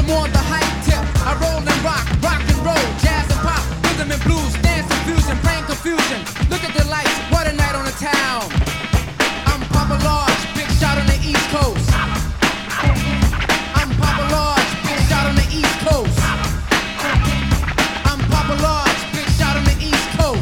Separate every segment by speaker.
Speaker 1: I'm on the high tip. I roll and rock, rock and roll, jazz and pop, rhythm and blues, dance and fusion, brain confusion. Look at the lights, what a night on the town. I'm Papa Large, big shot on the East Coast. I'm Papa Large, big shot on the East Coast. I'm Papa Large, big shot on the East Coast.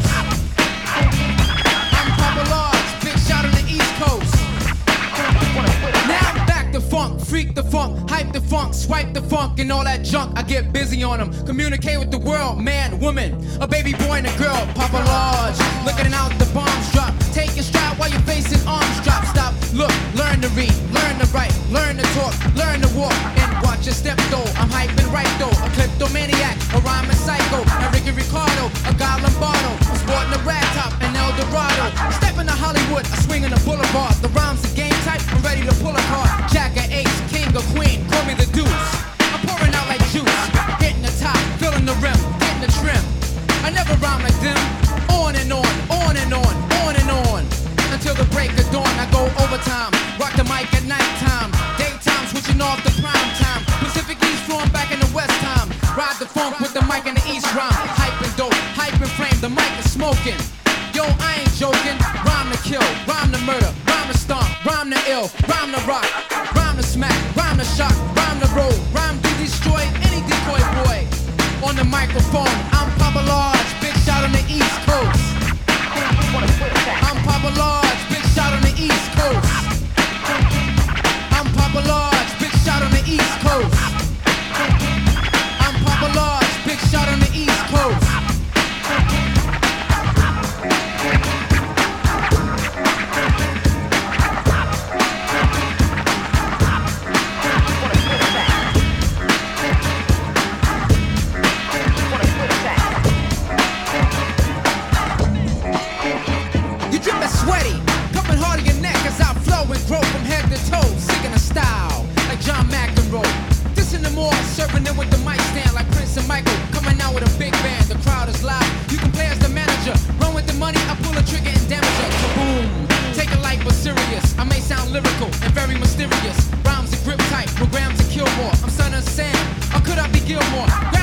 Speaker 1: I'm Papa Large, big shot on the East Coast. Now I'm back to funk, freak the funk, hype the funk, swipe the funk and all that junk. I get busy on them, communicate with the world, man, woman, a baby boy and a girl. Papa Large, looking out the bombs drop, taking stride while you're facing arms drop. Stop, look, learn to read, learn to write, learn to talk, learn to walk, and watch your step though. I'm hyping right though, a kleptomaniac, a rhyming psycho, a Ricky Ricardo, a Guy Lombardo, I'm sporting a rag top, an El Dorado. Step into Hollywood, I swing in the boulevard. The rhymes a game type, I'm ready to pull a card. Jack or ace, king or queen, call me the deuce. I'm pouring out like juice, hitting the top, filling the rim, getting the trim. I never rhyme like them. On and on, on and on, on and on. Until the break of dawn, I go overtime. Rock the mic at nighttime. Daytime, switching off the prime time. Pacific East flowing back in the West time. Ride the funk with the mic in the East rhyme. Hype and dope, hype and frame, the mic is smoking. Yo, I ain't joking. Rhyme to kill, rhyme to murder, rhyme to stomp, rhyme to ill, rhyme to rock, rhyme to smack, rhyme to shock, rhyme to roll, rhyme to destroy any decoy boy. On the microphone, I'm Papa Large, big shot on the East Coast. I'm Papa Large, big shot on the East Coast. I'm Papa Large, big shot on the East Coast. I'm Papa Large, big shot on the East Coast. You drippin' sweaty, coming hard on your neck as I flow and grow from head to toe, singing a style like John McEnroe. This in the more, serving it with the mic stand like Prince and Michael, coming out with a big band. The crowd is loud, you can play as the manager. Run with the money, I pull a trigger and damage her. Kaboom! Take it light but serious. I may sound lyrical and very mysterious. Rhymes are grip tight, programs to kill more. I'm Son of Sam, or could I be Gilmore?